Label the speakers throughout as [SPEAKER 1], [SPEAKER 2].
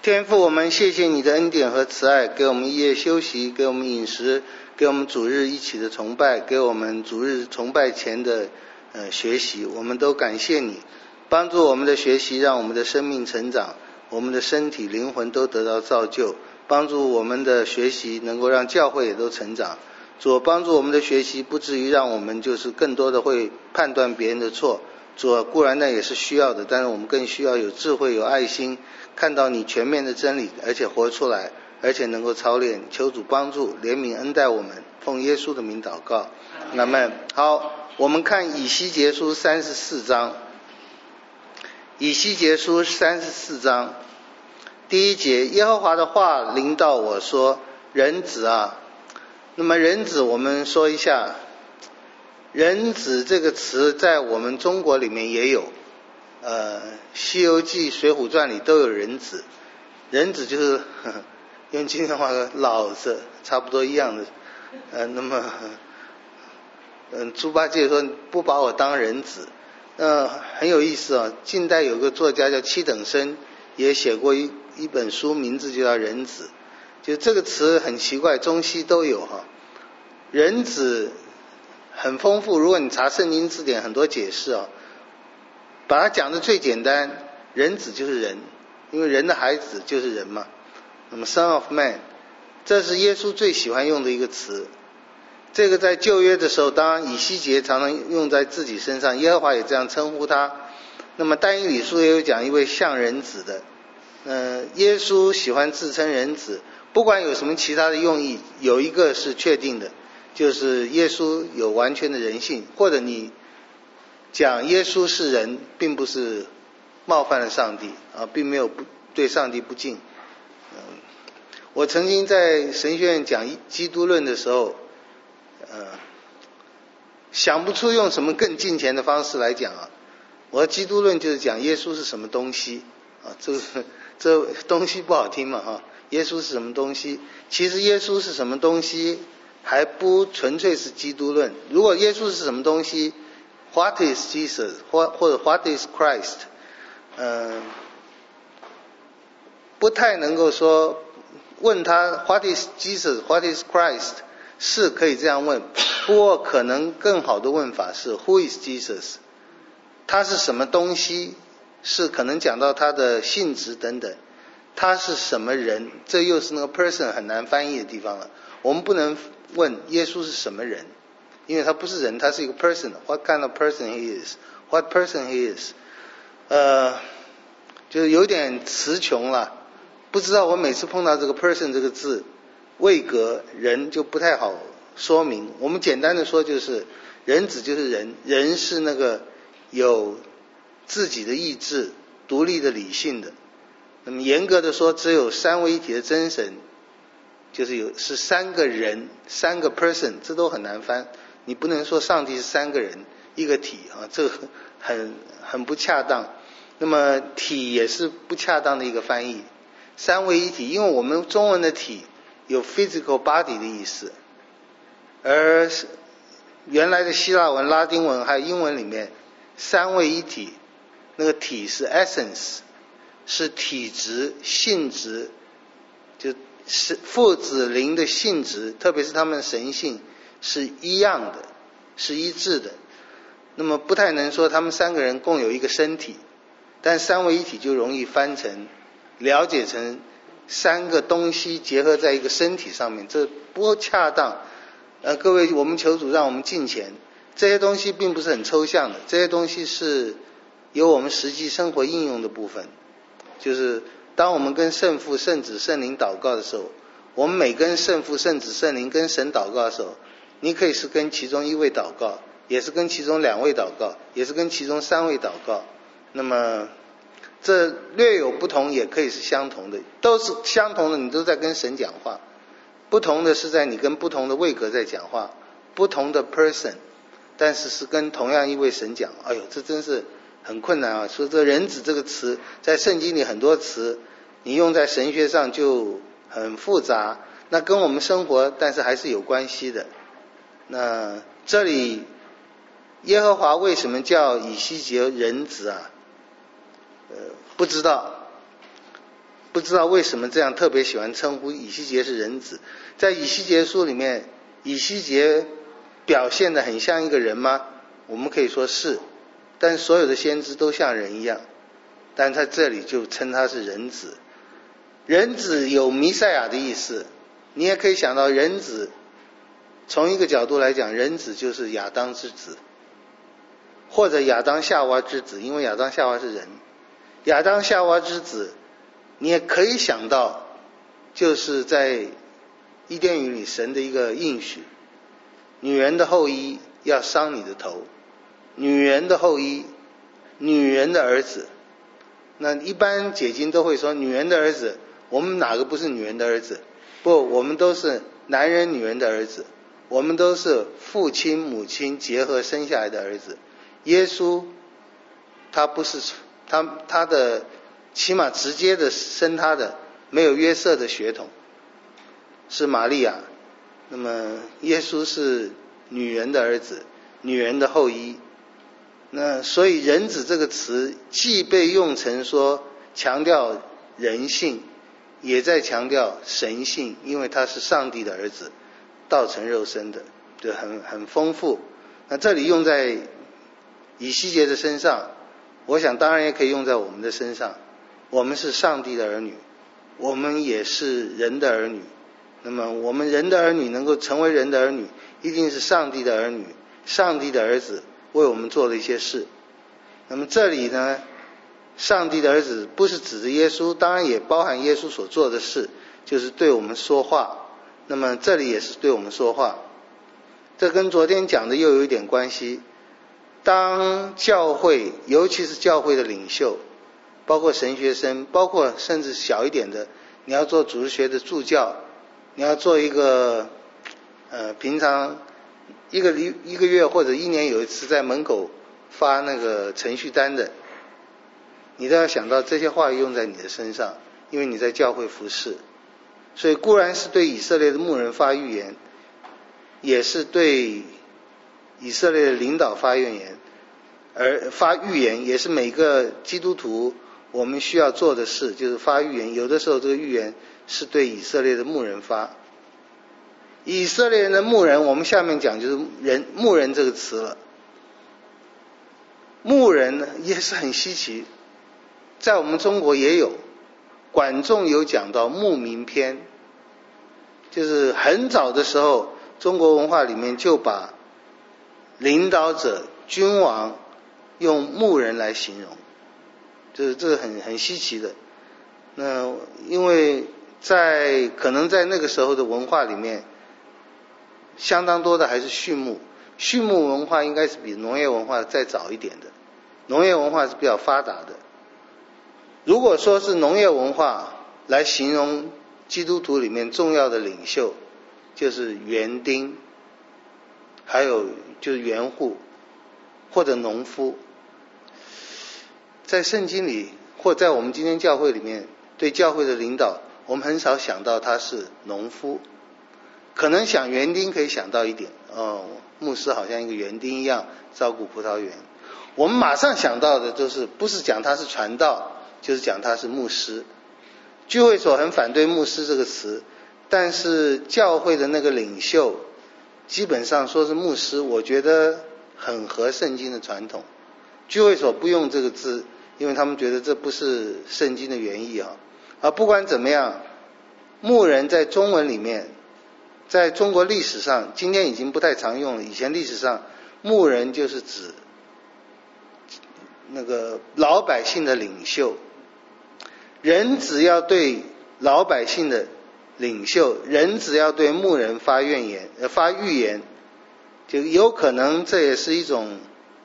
[SPEAKER 1] 天父，我们谢谢你的恩典和慈爱，给我们一夜休息，给我们饮食，给我们主日一起的崇拜，给我们主日崇拜前的学习，我们都感谢你，帮助我们的学习，让我们的生命成长，我们的身体灵魂都得到造就，帮助我们的学习能够让教会也都成长。主，帮助我们的学习不至于让我们就是更多的会判断别人的错，主，固然那也是需要的，但是我们更需要有智慧有爱心，看到你全面的真理，而且活出来，而且能够操练。求主帮助怜悯恩待我们，奉耶稣的名祷告，阿们。好，我们看以西结书34章，以西结书34章第一节，耶和华的话临到我说，人子啊。那么人子我们说一下，人子这个词在我们中国里面也有，西游记水浒传里都有人子，人子就是用今天话说老子差不多一样的，那么猪八戒说不把我当人子，很有意思啊。近代有个作家叫七等生，也写过一本书，名字就叫人子，就这个词很奇怪，中西都有哈。人子很丰富，如果你查圣经字典很多解释啊，把它讲的最简单，人子就是人，因为人的孩子就是人嘛。那么 Son of Man， 这是耶稣最喜欢用的一个词。这个在旧约的时候，当然以西结常常用在自己身上，耶和华也这样称呼他。那么但以理书也有讲一位像人子的，耶稣喜欢自称人子，不管有什么其他的用意，有一个是确定的，就是耶稣有完全的人性，或者你讲耶稣是人，并不是冒犯了上帝啊，并没有对上帝不敬。我曾经在神学院讲基督论的时候，想不出用什么更近前的方式来讲啊。我的基督论就是讲耶稣是什么东西啊，这东西不好听嘛哈。耶稣是什么东西？其实耶稣是什么东西还不纯粹是基督论。如果耶稣是什么东西 ，What is Jesus 或者 What is Christ， 不太能够说问他 What is Jesus What is Christ 是可以这样问，不过可能更好的问法是 Who is Jesus， 他是什么东西，是可能讲到他的性质等等，他是什么人，这又是那个 person 很难翻译的地方了。我们不能问耶稣是什么人，因为他不是人，他是一个 person。 What kind of person he is What person he is， 就是有点词穷了，不知道我每次碰到这个 person 这个字位格人就不太好说明。我们简单的说就是人子就是人，人是那个有自己的意志独立的理性的。那么严格的说，只有三位一体的真神，就是是三个人三个 person， 这都很难翻。你不能说上帝是三个人一个体啊，这很不恰当。那么体也是不恰当的一个翻译，三位一体，因为我们中文的体有 physical body 的意思，而原来的希腊文拉丁文还有英文里面三位一体，那个体是 essence， 是体质性质，就是父子灵的性质，特别是他们的神性是一样的，是一致的。那么不太能说他们三个人共有一个身体，但三位一体就容易翻成了解成三个东西结合在一个身体上面，这不恰当。各位，我们求主让我们敬虔，这些东西并不是很抽象的，这些东西是有我们实际生活应用的部分。就是当我们跟圣父圣子圣灵祷告的时候，我们每跟圣父圣子圣灵跟神祷告的时候，你可以是跟其中一位祷告，也是跟其中两位祷告，也是跟其中三位祷告。那么这略有不同也可以是相同的，都是相同的，你都在跟神讲话，不同的是在你跟不同的位格在讲话，不同的 person， 但是是跟同样一位神讲。哎呦，这真是很困难啊！说这人子这个词在圣经里很多词你用在神学上就很复杂，那跟我们生活但是还是有关系的。那这里耶和华为什么叫以西结人子啊？不知道。 不知道为什么这样特别喜欢称呼以西结是人子。在以西结书里面，以西结表现得很像一个人吗？我们可以说是，但所有的先知都像人一样，但在这里就称他是人子。人子有弥赛亚的意思，你也可以想到人子，从一个角度来讲，人子就是亚当之子，或者亚当夏娃之子，因为亚当夏娃是人。亚当夏娃之子，你也可以想到就是在伊甸园里神的一个应许，女人的后裔要伤你的头，女人的后裔，女人的儿子。那一般解经都会说女人的儿子，我们哪个不是女人的儿子？不，我们都是男人女人的儿子，我们都是父亲母亲结合生下来的儿子。耶稣他不是他的起码直接的生他的没有约瑟的血统，是玛利亚。那么耶稣是女人的儿子，女人的后裔。那所以人子这个词既被用成说强调人性，也在强调神性，因为他是上帝的儿子，道成肉身的，就很丰富。那这里用在以西结的身上，我想当然也可以用在我们的身上。我们是上帝的儿女，我们也是人的儿女。那么我们人的儿女能够成为人的儿女，一定是上帝的儿女，上帝的儿子为我们做了一些事。那么这里呢，上帝的儿子不是指着耶稣，当然也包含耶稣所做的事，就是对我们说话。那么这里也是对我们说话，这跟昨天讲的又有一点关系。当教会，尤其是教会的领袖，包括神学生，包括甚至小一点的，你要做主日学的助教，你要做一个平常一个月或者一年有一次在门口发那个程序单的，你都要想到这些话语用在你的身上，因为你在教会服侍。所以固然是对以色列的牧人发预言，也是对以色列的领导发预言，也是每个基督徒我们需要做的事，就是发预言。有的时候这个预言是对以色列的牧人发。以色列人的牧人，我们下面讲就是牧人这个词了。牧人呢也是很稀奇，在我们中国也有，管仲有讲到牧民篇，就是很早的时候中国文化里面就把领导者君王用牧人来形容，这是很稀奇的。那因为可能在那个时候的文化里面，相当多的还是畜牧文化，应该是比农业文化再早一点的，农业文化是比较发达的。如果说是农业文化来形容基督徒里面重要的领袖，就是园丁，还有就是园户或者农夫。在圣经里或在我们今天教会里面，对教会的领导，我们很少想到他是农夫，可能想园丁可以想到一点，牧师好像一个园丁一样照顾葡萄园。我们马上想到的就是不是讲他是传道，就是讲他是牧师。聚会所很反对牧师这个词，但是教会的那个领袖基本上说是牧师，我觉得很合圣经的传统。聚会所不用这个字，因为他们觉得这不是圣经的原意啊。不管怎么样，牧人在中文里面，在中国历史上今天已经不太常用了，以前历史上牧人就是指那个老百姓的领袖。人只要对老百姓的领袖，人只要对牧人发预言，就有可能这也是一种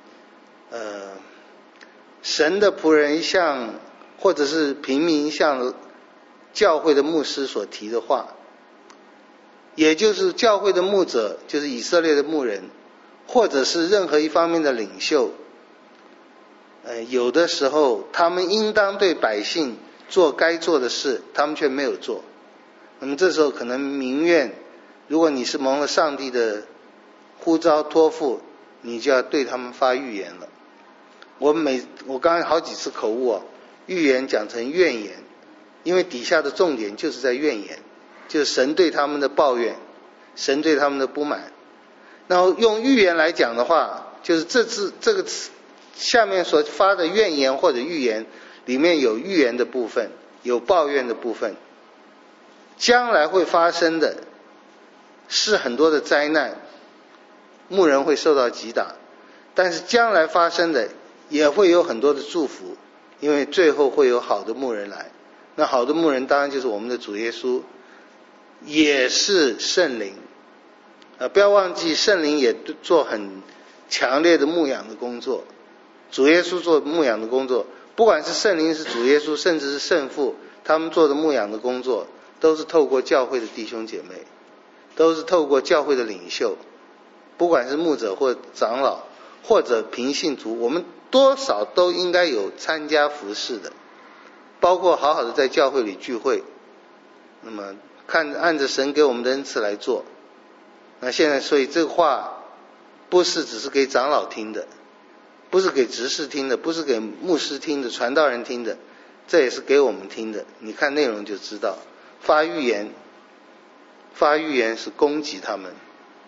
[SPEAKER 1] 神的仆人向或者是平民向教会的牧师所提的话，也就是教会的牧者，就是以色列的牧人，或者是任何一方面的领袖，有的时候他们应当对百姓做该做的事，他们却没有做。那么这时候可能民怨，如果你是蒙了上帝的呼召托付，你就要对他们发预言了。我刚才好几次口误预言讲成怨言， 因为底下的重点就是在怨言，就是神对他们的抱怨，神对他们的不满。然后用预言来讲的话，就是这个词下面所发的怨言或者预言里面有预言的部分，有抱怨的部分。将来会发生的是很多的灾难，牧人会受到击打，但是将来发生的也会有很多的祝福，因为最后会有好的牧人来。那好的牧人当然就是我们的主耶稣，也是圣灵。不要忘记圣灵也做很强烈的牧养的工作，主耶稣做牧养的工作，不管是圣灵是主耶稣，甚至是圣父，他们做的牧养的工作都是透过教会的弟兄姐妹，都是透过教会的领袖，不管是牧者或长老或者平信徒，我们多少都应该有参加服事的，包括好好的在教会里聚会，那么按着神给我们的恩赐来做。那现在所以这个话不是只是给长老听的，不是给执事听的，不是给牧师听的，传道人听的，这也是给我们听的。你看内容就知道，发预言是攻击他们，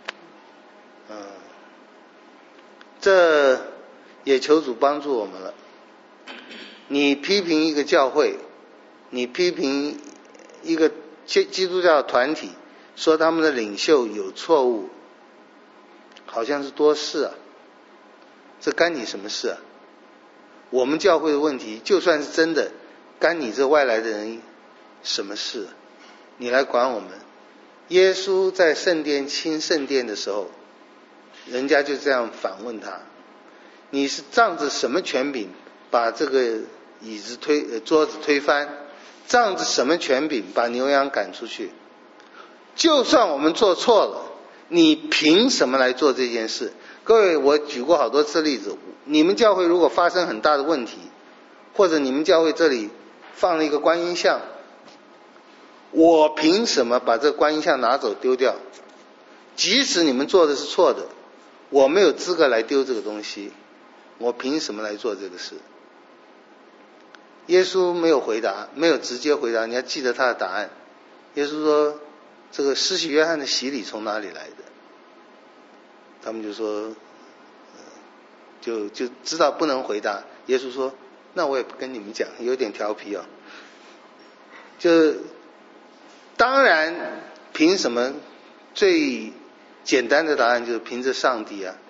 [SPEAKER 1] 这也求主帮助我们了。你批评一个教会，你批评一个基督教团体，说他们的领袖有错误，好像是多事啊，这干你什么事啊？我们教会的问题就算是真的，干你这外来的人什么事？你来管我们。耶稣在圣殿清圣殿的时候，人家就这样反问他，你是仗着什么权柄把这个桌子推翻？仗着什么权柄把牛羊赶出去？就算我们做错了，你凭什么来做这件事？各位，我举过好多次例子，你们教会如果发生很大的问题，或者你们教会这里放了一个观音像，我凭什么把这个观音像拿走丢掉？即使你们做的是错的，我没有资格来丢这个东西，我凭什么来做这个事？耶稣没有回答，没有直接回答，你要记得他的答案。耶稣说，这个施洗约翰的洗礼从哪里来的？他们就说，就知道不能回答。耶稣说，那我也不跟你们讲，有点调皮啊。就当然，凭什么？最简单的答案就是凭着上帝啊！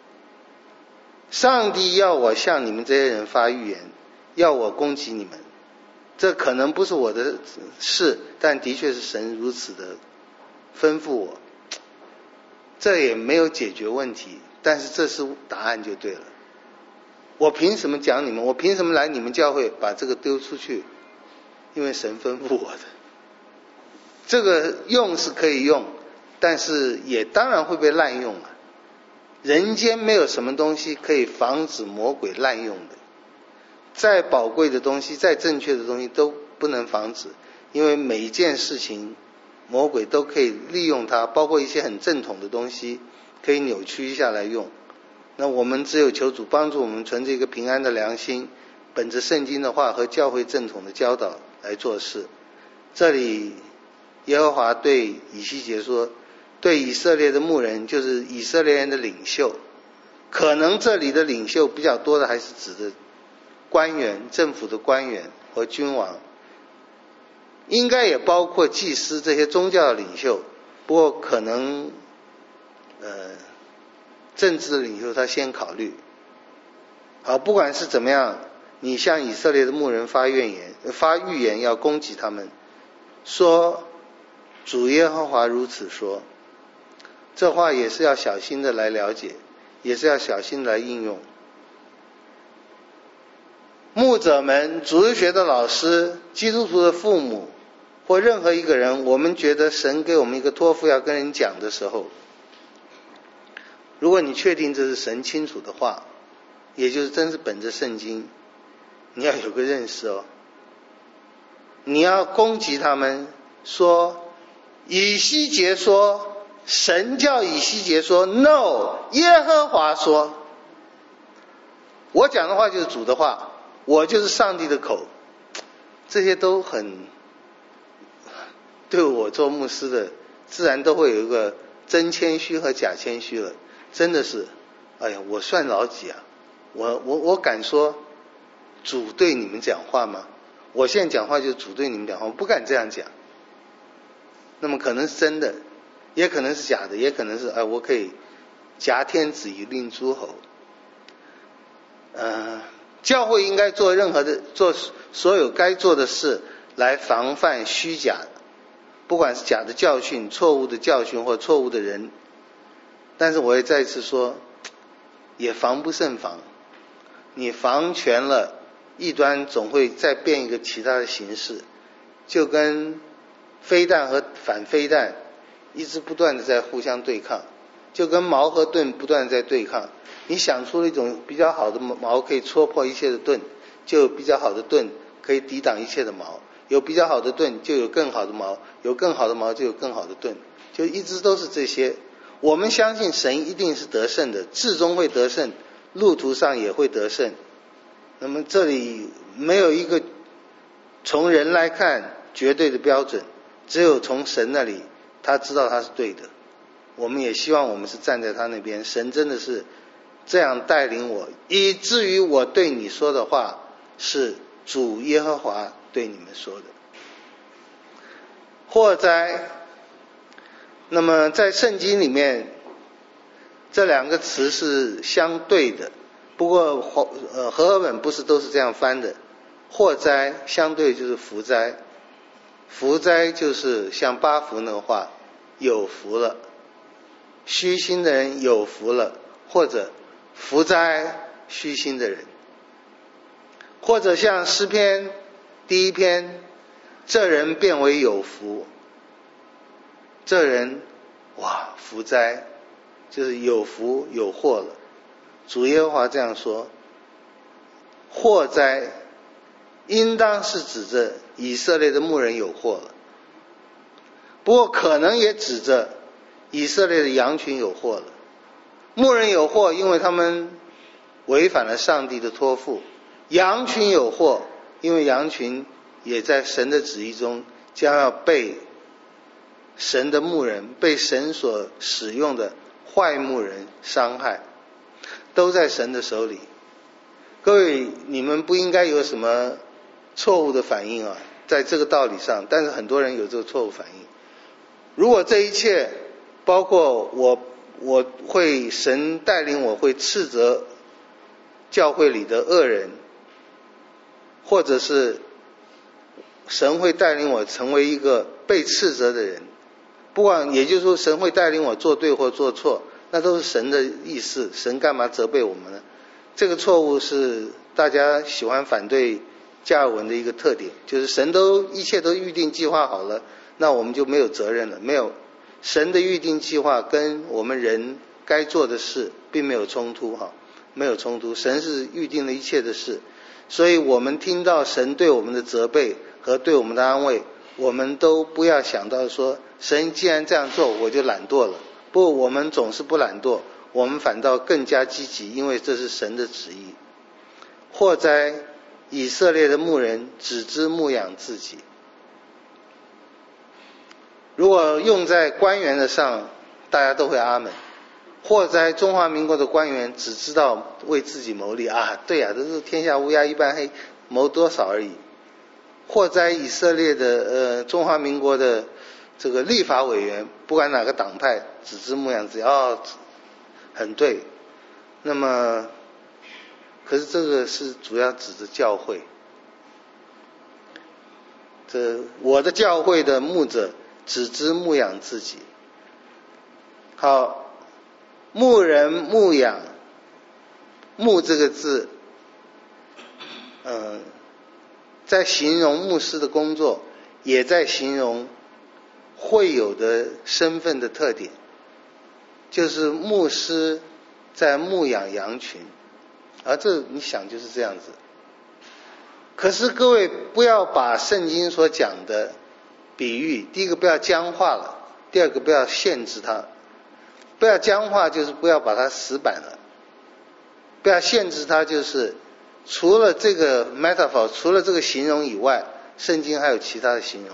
[SPEAKER 1] 上帝要我向你们这些人发预言，要我攻击你们，这可能不是我的事，但的确是神如此的吩咐我。这也没有解决问题，但是这是答案就对了。我凭什么讲你们？我凭什么来你们教会把这个丢出去？因为神吩咐我的。这个用是可以用，但是也当然会被滥用了。人间没有什么东西可以防止魔鬼滥用的，再宝贵的东西，再正确的东西都不能防止，因为每一件事情魔鬼都可以利用它，包括一些很正统的东西可以扭曲一下来用。那我们只有求主帮助我们存着一个平安的良心，本着圣经的话和教会正统的教导来做事。这里耶和华对以西结说，对以色列的牧人，就是以色列人的领袖，可能这里的领袖比较多的还是指的官员，政府的官员和君王，应该也包括祭司这些宗教的领袖，不过可能政治的领袖他先考虑。好，不管是怎么样，你向以色列的牧人发预言，要攻击他们，说主耶和华如此说。这话也是要小心的来了解，也是要小心的来应用。牧者们、主日学的老师、基督徒的父母或任何一个人，我们觉得神给我们一个托付要跟人讲的时候，如果你确定这是神清楚的话，也就是真是本着圣经，你要有个认识哦。你要攻击他们，说以西结说，神叫以西结说 No， 耶和华说。我讲的话就是主的话，我就是上帝的口，这些都很对我做牧师的，自然都会有一个真谦虚和假谦虚了。真的是，哎呀，我算老几啊？我敢说主对你们讲话吗？我现在讲话就是主对你们讲话，我不敢这样讲。那么可能是真的，也可能是假的，也可能是我可以挟天子以令诸侯。教会应该做所有该做的事来防范虚假，不管是假的教训、错误的教训或错误的人。但是我也再次说，也防不胜防。你防全了，异端总会再变一个其他的形式，就跟飞弹和反飞弹一直不断的在互相对抗，就跟矛和盾不断的在对抗。你想出了一种比较好的矛可以戳破一切的盾，就有比较好的盾可以抵挡一切的矛，有比较好的盾就有更好的矛，有更好的矛就有更好的盾，就一直都是这些。我们相信神一定是得胜的，至终会得胜，路途上也会得胜。那么这里没有一个从人来看绝对的标准，只有从神那里，他知道他是对的。我们也希望我们是站在他那边，神真的是这样带领我，以至于我对你说的话是主耶和华对你们说的。祸灾，那么在圣经里面这两个词是相对的，不过和合本不是都是这样翻的。祸灾相对就是福灾，福灾就是像八福那个话，有福了，虚心的人有福了，或者福灾虚心的人，或者像诗篇第一篇，这人变为有福，这人哇福灾，就是有福有祸了。主耶和华这样说，祸灾应当是指着以色列的牧人有祸了，不过可能也指着以色列的羊群有祸了。牧人有祸，因为他们违反了上帝的托付；羊群有祸，因为羊群也在神的旨意中将要被神的牧人、被神所使用的坏牧人伤害，都在神的手里。各位，你们不应该有什么错误的反应啊，在这个道理上，但是很多人有这个错误反应。如果这一切包括我会神带领我会斥责教会里的恶人，或者是神会带领我成为一个被斥责的人，不管也就是说神会带领我做对或做错，那都是神的意思，神干嘛责备我们呢？这个错误是大家喜欢反对加尔文的一个特点，就是神一切都预定计划好了，那我们就没有责任了。没有，神的预定计划跟我们人该做的事并没有冲突没有冲突。神是预定了一切的事，所以我们听到神对我们的责备和对我们的安慰，我们都不要想到说神既然这样做我就懒惰了。不，我们总是不懒惰，我们反倒更加积极，因为这是神的旨意。祸哉以色列的牧人只知牧养自己。如果用在官员的上，大家都会阿门。祸哉中华民国的官员只知道为自己谋利啊，对啊，这是天下乌鸦一般黑，谋多少而已。祸哉以色列的中华民国的这个立法委员，不管哪个党派，只知牧养自己，很对。那么可是这个是主要指着教会，我的教会的牧者只知牧养自己。好，牧人牧养，牧这个字在形容牧师的工作，也在形容会有的身份的特点，就是牧师在牧养羊群，而这你想就是这样子。可是各位不要把圣经所讲的比喻，第一个不要僵化了，第二个不要限制它。不要僵化就是不要把它死板了，不要限制它，就是除了这个 metaphor， 除了这个形容以外，圣经还有其他的形容。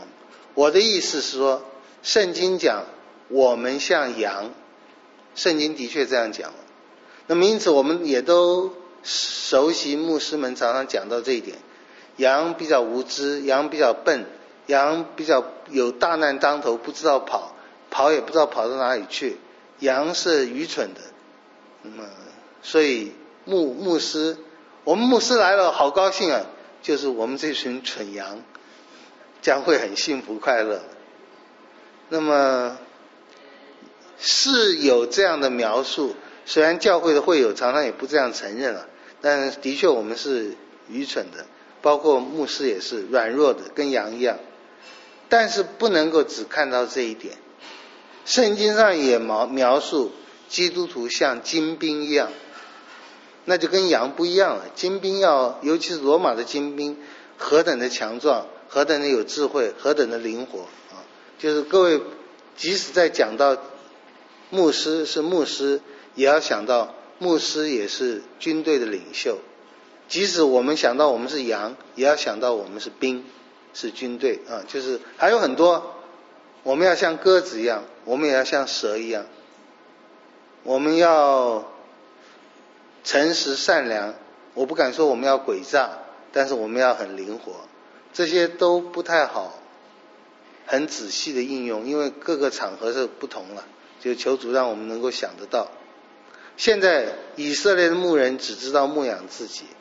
[SPEAKER 1] 我的意思是说，圣经讲我们像羊，圣经的确这样讲了。那么因此我们也都熟悉，牧师们常常讲到这一点，羊比较无知，羊比较笨，羊比较有大难当头，不知道跑，跑也不知道跑到哪里去，羊是愚蠢的。那么所以牧师，我们牧师来了好高兴啊，就是我们这群蠢羊将会很幸福快乐。那么是有这样的描述，虽然教会的会友常常也不这样承认了，但的确我们是愚蠢的，包括牧师也是软弱的，跟羊一样。但是不能够只看到这一点，圣经上也描述基督徒像精兵一样，那就跟羊不一样了。精兵尤其是罗马的精兵，何等的强壮，何等的有智慧，何等的灵活啊！就是各位，即使在讲到牧师是牧师，也要想到牧师也是军队的领袖。即使我们想到我们是羊，也要想到我们是兵，是军队啊！就是还有很多，我们要像鸽子一样，我们也要像蛇一样，我们要诚实善良。我不敢说我们要诡诈，但是我们要很灵活。这些都不太好很仔细的应用，因为各个场合是不同了，就求主让我们能够想得到。现在以色列的牧人只知道牧养自己，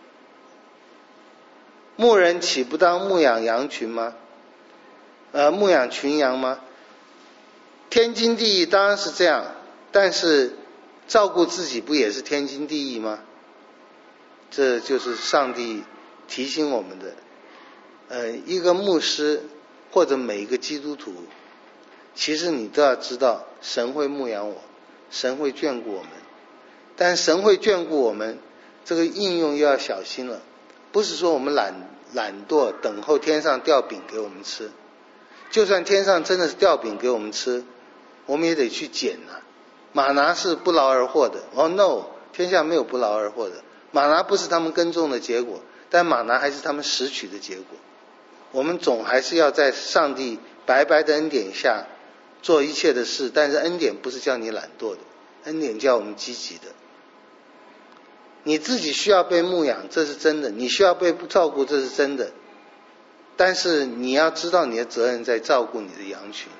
[SPEAKER 1] 牧人岂不当牧养羊群吗？牧养群羊吗？天经地义当然是这样，但是照顾自己不也是天经地义吗？这就是上帝提醒我们的。一个牧师或者每一个基督徒，其实你都要知道，神会牧养我，神会眷顾我们。但神会眷顾我们，这个应用又要小心了。不是说我们懒惰等候天上掉饼给我们吃，就算天上真的是掉饼给我们吃，我们也得去捡啊。玛拿是不劳而获的。no， 天下没有不劳而获的。玛拿不是他们耕种的结果，但玛拿还是他们拾取的结果。我们总还是要在上帝白白的恩典下做一切的事，但是恩典不是叫你懒惰的，恩典叫我们积极的。你自己需要被牧养，这是真的，你需要被照顾，这是真的，但是你要知道你的责任在照顾你的羊群。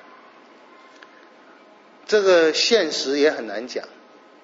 [SPEAKER 1] 这个现实也很难讲。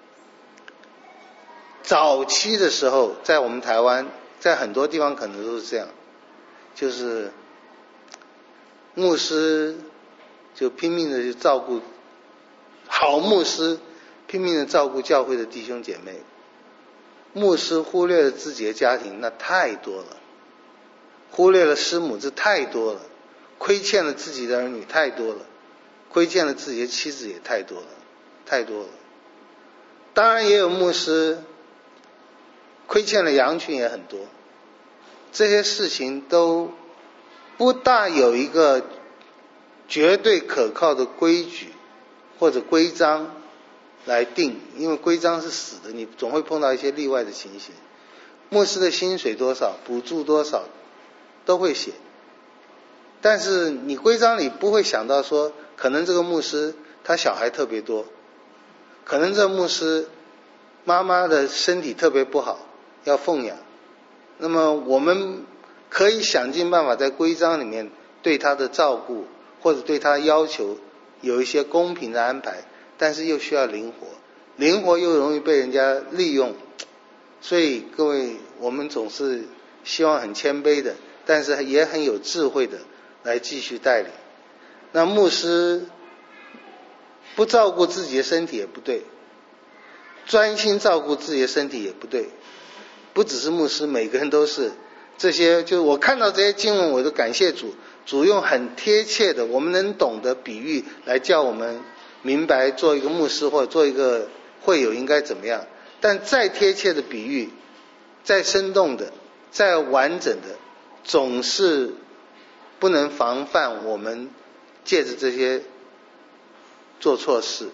[SPEAKER 1] 早期的时候，在我们台湾，在很多地方可能都是这样，就是牧师就拼命的去照顾，好牧师拼命的照顾教会的弟兄姐妹，牧师忽略了自己的家庭，那太多了，忽略了师母，这太多了，亏欠了自己的儿女太多了，亏欠了自己的妻子也太多了，太多了。当然也有牧师亏欠了羊群也很多，这些事情都不大有一个绝对可靠的规矩或者规章来定，因为规章是死的，你总会碰到一些例外的情形。牧师的薪水多少，补助多少都会写，但是你规章里不会想到说，可能这个牧师他小孩特别多，可能这个牧师妈妈的身体特别不好要奉养，那么我们可以想尽办法在规章里面对他的照顾或者对他的要求有一些公平的安排，但是又需要灵活，灵活又容易被人家利用。所以各位，我们总是希望很谦卑的，但是也很有智慧的来继续带领。那牧师不照顾自己的身体也不对，专心照顾自己的身体也不对，不只是牧师，每个人都是。这些就是我看到这些经文，我都感谢主，主用很贴切的我们能懂的比喻来叫我们明白做一个牧师或者做一个会友应该怎么样。但再贴切的比喻，再生动的，再完整的，总是不能防范我们借着这些做错事。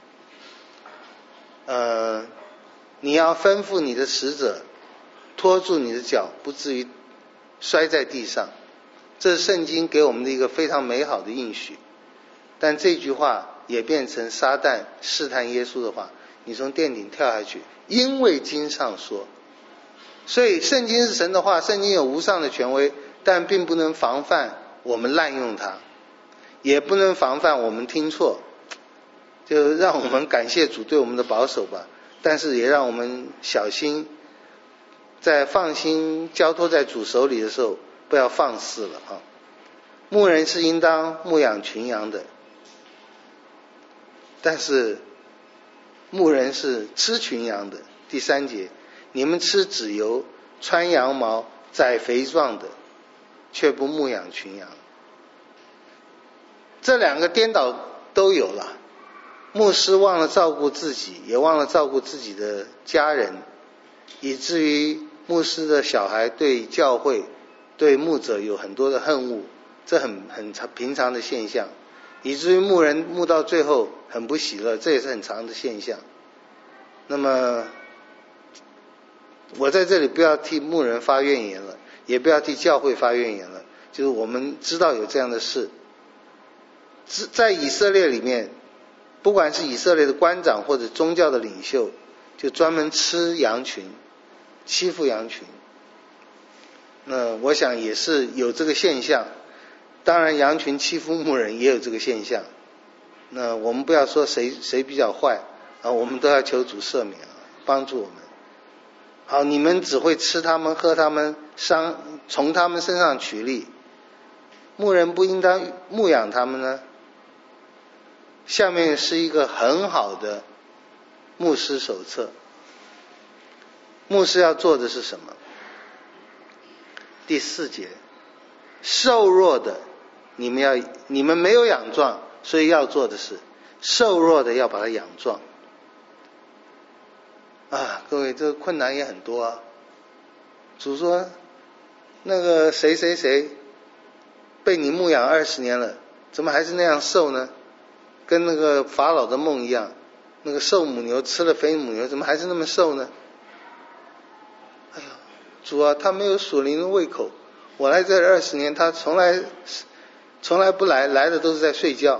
[SPEAKER 1] 你要吩咐你的使者拖住你的脚，不至于摔在地上， 这是圣经给我们的一个非常美好的应许。但这句话也变成撒旦试探耶稣的话，你从殿顶跳下去，因为经上说。所以圣经是神的话，圣经有无上的权威，但并不能防范我们滥用它，也不能防范我们听错，就让我们感谢主对我们的保守吧，但是也让我们小心，在放心交托在主手里的时候，不要放肆了啊！牧人是应当牧养群羊的，但是牧人是吃群羊的。第3节，你们吃脂油，穿羊毛，宰肥壮的，却不牧养群羊。这两个颠倒都有了。牧师忘了照顾自己，也忘了照顾自己的家人，以至于牧师的小孩对教会、对牧者有很多的恨恶，这很平常的现象，以至于牧人牧到最后很不喜乐，这也是很常的现象。那么我在这里不要替牧人发怨言了，也不要替教会发怨言了，就是我们知道有这样的事。在以色列里面，不管是以色列的官长或者宗教的领袖，就专门吃羊群，欺负羊群。那我想也是有这个现象，当然羊群欺负牧人也有这个现象。那我们不要说谁比较坏啊，我们都要求主赦免，帮助我们。好，你们只会吃他们喝他们，从他们身上取利，牧人不应当牧养他们呢？下面是一个很好的牧师手册。牧师要做的是什么？第4节，瘦弱的你们没有养壮，所以要做的是瘦弱的要把它养壮啊！各位，这个困难也很多啊。主说那个谁被你牧养20年了，怎么还是那样瘦呢？跟那个法老的梦一样，那个瘦母牛吃了肥母牛，怎么还是那么瘦呢？哎呀，主啊，他没有属灵的胃口，我来这20年，他从来不来的都是在睡觉。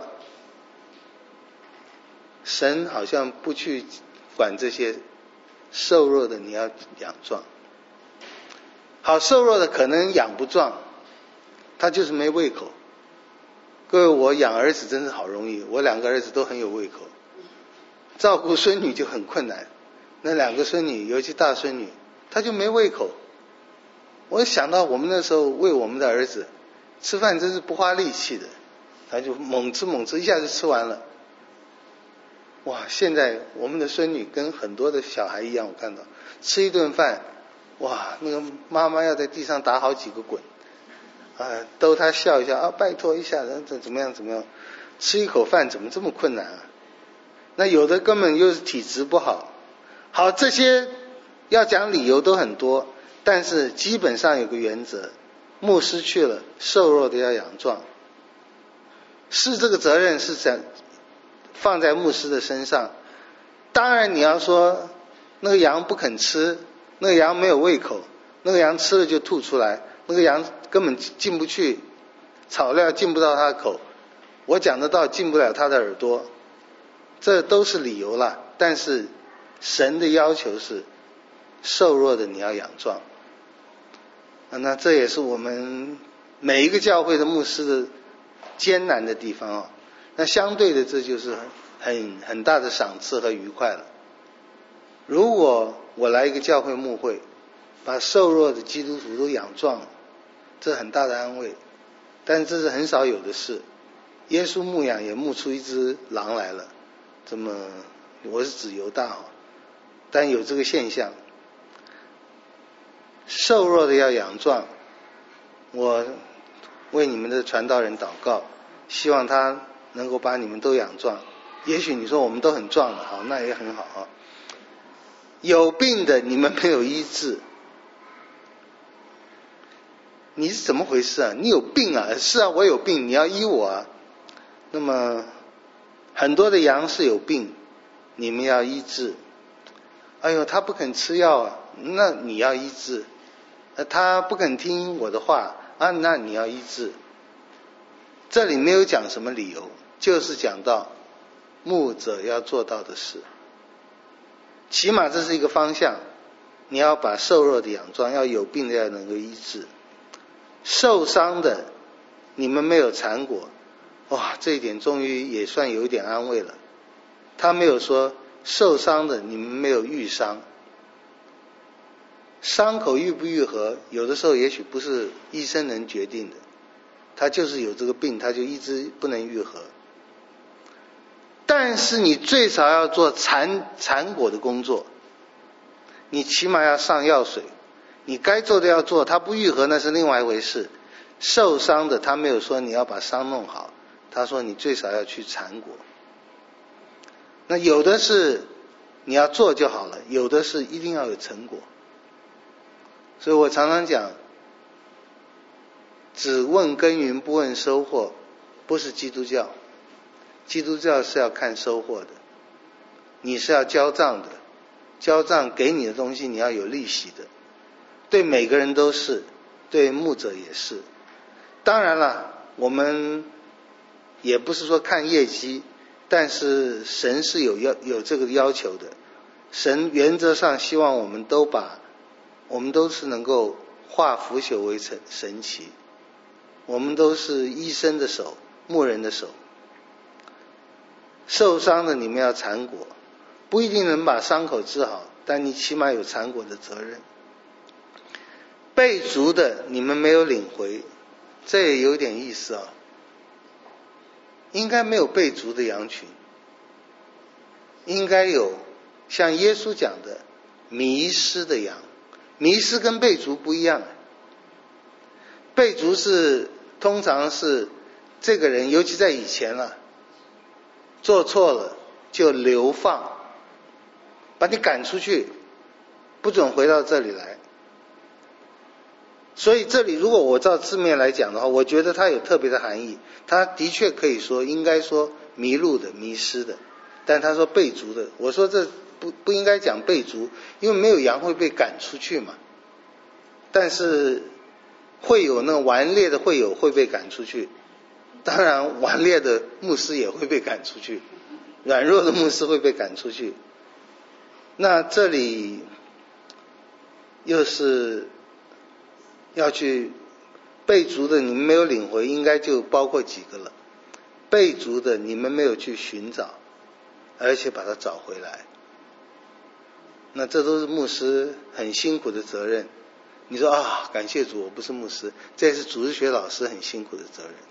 [SPEAKER 1] 神好像不去管这些，瘦弱的你要养壮。好，瘦弱的可能养不壮，他就是没胃口。各位，我养儿子真是好容易，我2个儿子都很有胃口，照顾孙女就很困难。那2个孙女，尤其大孙女，她就没胃口。我想到我们那时候喂我们的儿子吃饭真是不花力气的，他就猛吃，一下就吃完了。哇，现在我们的孙女跟很多的小孩一样，我看到吃一顿饭，哇，那个妈妈要在地上打好几个滚逗他笑一下啊，拜托一下，怎么样，吃一口饭怎么这么困难啊？那有的根本又是体质不好。好，这些要讲理由都很多，但是基本上有个原则，牧师去了，瘦弱的要养壮，是这个责任是放在牧师的身上。当然你要说那个羊不肯吃，那个羊没有胃口，那个羊吃了就吐出来，那个羊根本进不去，草料进不到他的口，我讲得到进不了他的耳朵，这都是理由了。但是神的要求是瘦弱的你要养壮，那这也是我们每一个教会的牧师的艰难的地方那相对的这就是很大的赏赐和愉快了。如果我来一个教会牧会，把瘦弱的基督徒都养壮了，这很大的安慰。但是这是很少有的事。耶稣牧养也牧出一只狼来了，这么我是指犹大但有这个现象。瘦弱的要养壮，我为你们的传道人祷告，希望他能够把你们都养壮。也许你说我们都很壮了，好，那也很好有病的你们没有医治，你是怎么回事啊？你有病啊？是啊，我有病，你要医我啊。那么很多的羊是有病，你们要医治。哎呦，他不肯吃药那你要医治。他不肯听我的话那你要医治。这里没有讲什么理由，就是讲到牧者要做到的事。起码这是一个方向，你要把瘦弱的养壮，要有病的要能够医治，受伤的你们没有缠裹。哇，这一点终于也算有一点安慰了。他没有说受伤的你们没有愈伤。伤口愈不愈合，有的时候也许不是医生能决定的，他就是有这个病，他就一直不能愈合。但是你最少要做缠裹的工作，你起码要上药水，你该做的要做，他不愈合那是另外一回事。受伤的他没有说你要把伤弄好，他说你最少要去缠裹。那有的是你要做就好了，有的是一定要有成果。所以我常常讲，只问耕耘不问收获，不是基督教。基督教是要看收获的，你是要交账的，交账给你的东西你要有利息的，对每个人都是，对牧者也是。当然了，我们也不是说看业绩，但是神是有这个要求的。神原则上希望我们都是能够化腐朽为神奇，我们都是医生的手，牧人的手。受伤的你们要缠裹，不一定能把伤口治好，但你起码有缠裹的责任。被逐的你们没有领回，这也有点意思啊。应该没有被逐的羊群，应该有像耶稣讲的迷失的羊。迷失跟被逐不一样，被逐是通常是这个人，尤其在以前了，做错了就流放，把你赶出去，不准回到这里来。所以这里如果我照字面来讲的话，我觉得它有特别的含义，它的确可以说应该说迷路的迷失的，但他说被逐的，我说这不应该讲被逐，因为没有羊会被赶出去嘛。但是会有那顽劣的会友会被赶出去，当然顽劣的牧师也会被赶出去，软弱的牧师会被赶出去。那这里又是要去被逐的你们没有领回，应该就包括几个了。被逐的你们没有去寻找，而且把它找回来，那这都是牧师很辛苦的责任。你说啊，感谢主我不是牧师，这也是主日学老师很辛苦的责任。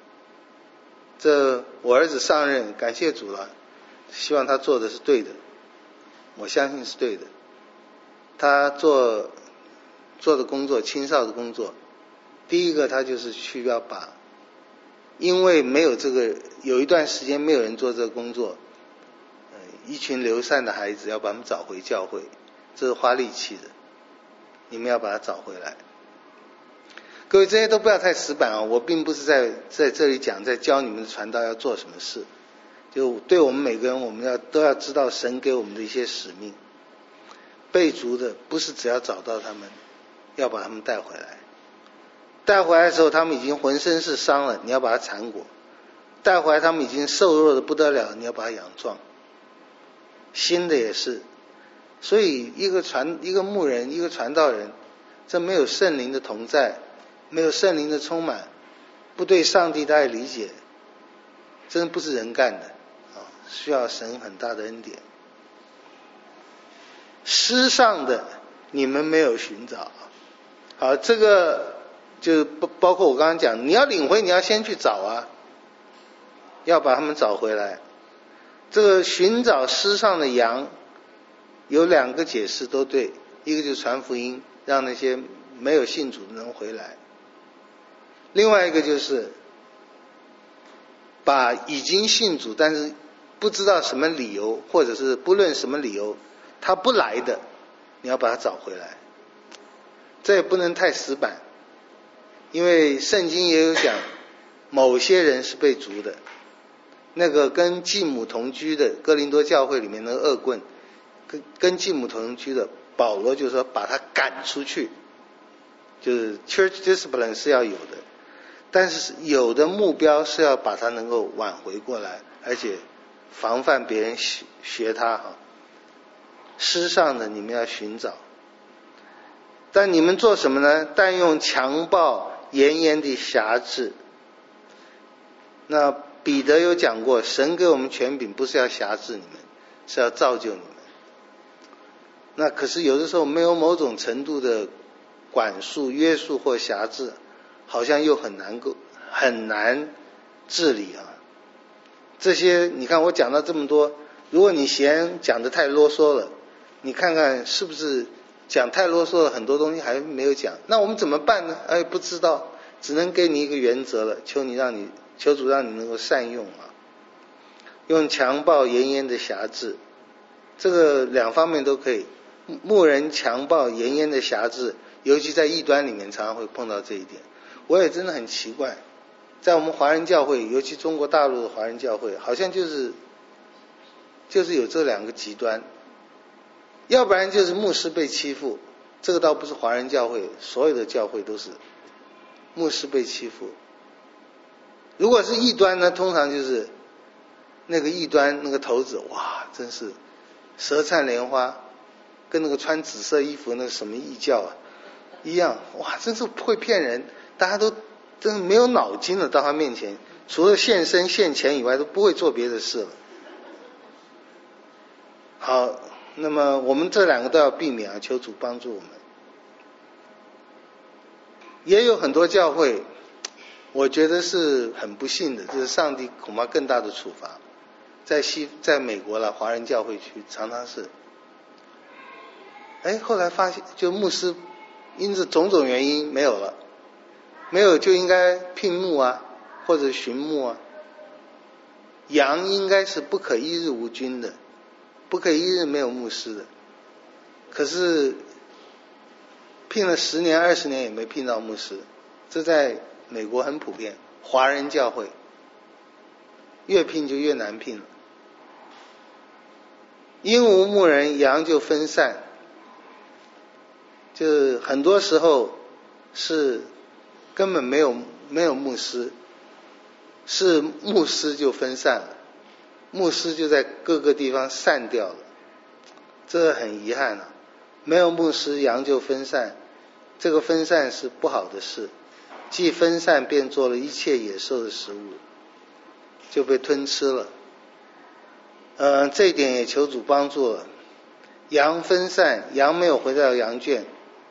[SPEAKER 1] 这我儿子上任，感谢主了，希望他做的是对的，我相信是对的。他做的工作，青少的工作，第一个他就是需要把，因为没有这个，有一段时间没有人做这个工作，一群流散的孩子要把他们找回教会，这是花力气的，你们要把它找回来。各位这些都不要太死板啊，我并不是在这里讲，在教你们的传道要做什么事，就对我们每个人，我们都要知道神给我们的一些使命。被逐的不是只要找到他们，要把他们带回来。带回来的时候他们已经浑身是伤了，你要把它缠裹。带回来他们已经瘦弱的不得了，你要把它养壮。新的也是，所以一个牧人，一个传道人，这没有圣灵的同在，没有圣灵的充满，不对上帝的爱理解，真不是人干的啊，需要神很大的恩典。失丧的你们没有寻找，好，这个就包括我刚刚讲，你要领回，你要先去找啊，要把他们找回来。这个寻找失丧的羊有两个解释都对，一个就是传福音，让那些没有信主的人回来，另外一个就是把已经信主但是不知道什么理由，或者是不论什么理由他不来的，你要把他找回来。这也不能太死板，因为圣经也有讲某些人是被逐的，那个跟继母同居的哥林多教会里面的恶棍，跟继母同居的保罗就说把他赶出去， 就是 church discipline 是要有的，但是有的目标是要把它能够挽回过来，而且防范别人学它哈。失上的你们要寻找，但你们做什么呢？但用强暴严严的辖制。那彼得有讲过，神给我们权柄不是要辖制你们，是要造就你们。那可是有的时候没有某种程度的管束、约束或辖制，好像又很难治理啊。这些你看我讲到这么多，如果你嫌讲得太啰嗦了，你看看是不是讲太啰嗦了，很多东西还没有讲，那我们怎么办呢？不知道，只能给你一个原则了，求主让你能够善用啊。用强暴严严的辖制，这个两方面都可以。牧人强暴严严的辖制，尤其在异端里面常常会碰到这一点。我也真的很奇怪，在我们华人教会，尤其中国大陆的华人教会，好像就是有这两个极端，要不然就是牧师被欺负，这个倒不是华人教会，所有的教会都是牧师被欺负。如果是异端呢，通常就是那个异端那个头子，哇，真是舌灿莲花，跟那个穿紫色衣服那个什么异教一样，哇，真是会骗人，大家都真是没有脑筋了，到他面前除了献身献钱以外都不会做别的事了。好，那么我们这两个都要避免啊，求主帮助我们。也有很多教会，我觉得是很不幸的，就是上帝恐怕更大的处罚。在美国了，华人教会区常常是，后来发现就牧师因着种种原因没有了，没有就应该聘牧啊，或者巡牧啊。羊应该是不可一日无君的，不可一日没有牧师的。可是聘了10年20年也没聘到牧师，这在美国很普遍，华人教会越聘就越难聘了。因无牧人，羊就分散，就很多时候是根本没有牧师，是牧师就分散了，牧师就在各个地方散掉了，这很遗憾啊。没有牧师，羊就分散，这个分散是不好的事，既分散便做了一切野兽的食物，就被吞吃了。这一点也求主帮助了。羊分散，羊没有回到羊圈，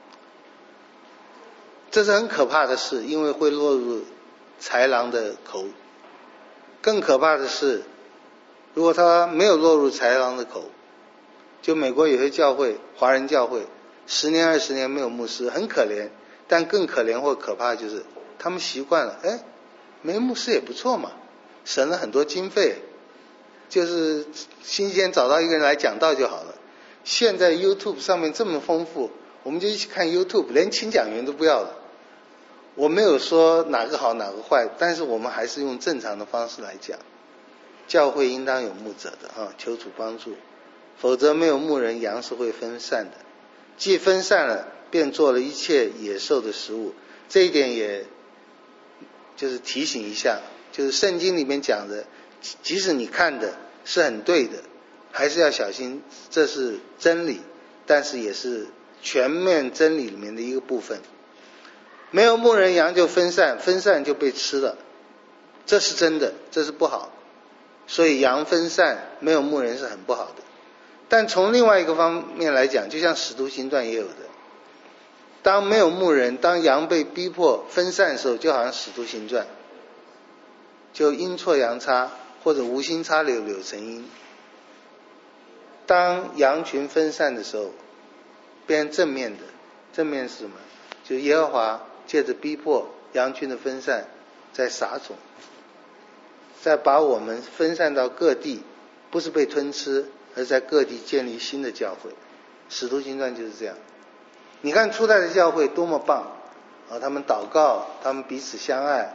[SPEAKER 1] 这是很可怕的事，因为会落入豺狼的口。更可怕的是，如果他没有落入豺狼的口，就美国有些教会，华人教会10年20年没有牧师，很可怜。但更可怜或可怕就是他们习惯了，没牧师也不错嘛，省了很多经费，就是新鲜找到一个人来讲道就好了。现在 YouTube 上面这么丰富，我们就一起看 YouTube， 连请讲员都不要了。我没有说哪个好哪个坏，但是我们还是用正常的方式来讲。教会应当有牧者的求主帮助，否则没有牧人，羊是会分散的。既分散了，便做了一切野兽的食物。这一点也就是提醒一下，就是圣经里面讲的，即使你看的是很对的，还是要小心，这是真理，但是也是全面真理里面的一个部分。没有牧人，羊就分散，分散就被吃了，这是真的，这是不好。所以羊分散，没有牧人是很不好的。但从另外一个方面来讲，就像使徒行传也有的，当没有牧人，当羊被逼迫分散的时候，就好像使徒行传，就阴错阳差或者无心插柳柳成荫。当羊群分散的时候，变正面的，正面是什么？就耶和华借着逼迫羊群的分散，在撒种，再把我们分散到各地，不是被吞吃，而在各地建立新的教会。使徒行传就是这样。你看初代的教会多么棒他们祷告，他们彼此相爱，